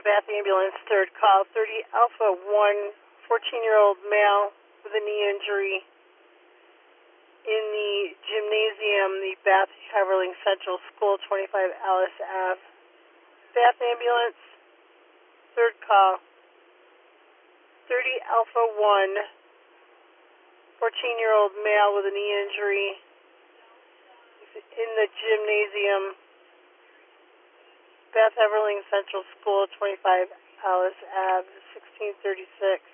Bath ambulance, third call, 30 Alpha 1, 14-year-old male with a knee injury in the gymnasium, the Bath Haverling Central School, 25 Alice Ave. Bath ambulance, third call, 30 Alpha 1, 14-year-old male with a knee injury in the gymnasium, Bath Haverling Central School, 25 Alice Ave, 1636.